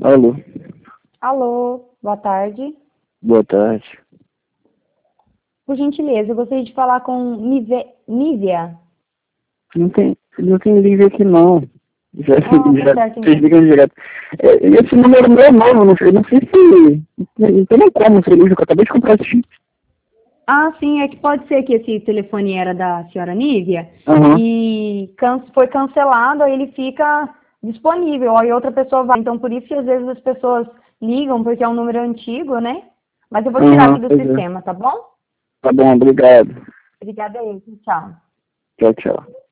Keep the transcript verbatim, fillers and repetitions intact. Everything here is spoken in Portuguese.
Alô, Alô, boa tarde. boa tarde. Por gentileza, eu gostaria de falar com Nive- Nívia. Não tem, não tem liga aqui não. Já, Ah, tá já certo vocês então. ligam direto. É, esse número meu é novo, não sei, não sei se. Não tem nem como ser liga, eu acabei de comprar esse chip. Ah, sim, é que pode ser que esse telefone era da senhora Nívia Aham, e can- foi cancelado, aí ele fica disponível, aí outra pessoa vai. Então, por isso que às vezes as pessoas ligam, porque é um número antigo, né? Mas eu vou tirar aqui aham, do pois é. sistema, tá bom? Tá bom, obrigado. Obrigada aí, tchau. Tchau, tchau.